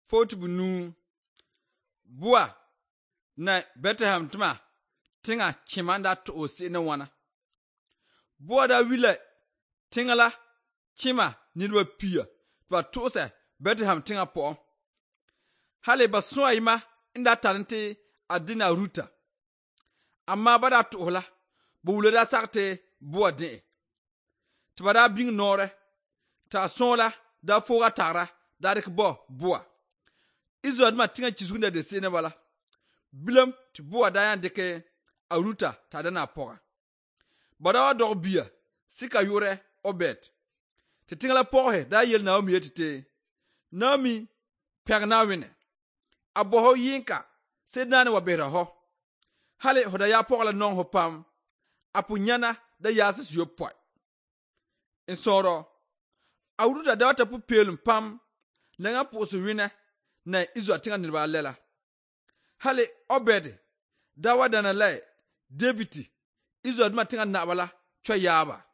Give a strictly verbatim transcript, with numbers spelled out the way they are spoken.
foti bunu bua na Bethlehem tuma tinga chimanda to osi ne wana bua da wile tingala chima nilwa pia ba to se Bethlehem tinga po hale ba so ayima inda tarante adina ruta amma bada to la bule da sakte bua de tibada bing nore ta sola da foga tara da rik bo bua izo ma tinga chisunda de sene wala bilam ti bua da yan deke aruta ta da na poga bada wa dog bia sika yure obet ti tinga la poge da yel na omi etite nami perna wine aboho yinka sedna ne wabera ho hale hoda ya poga la non ho pam apunyana da yasis yo poi in soro awuruta da wata pu pelum pam na nga pusu wine na izo atinga nilba lela hale obede da wada na lai debiti izo adma tinga na bala chwa yaba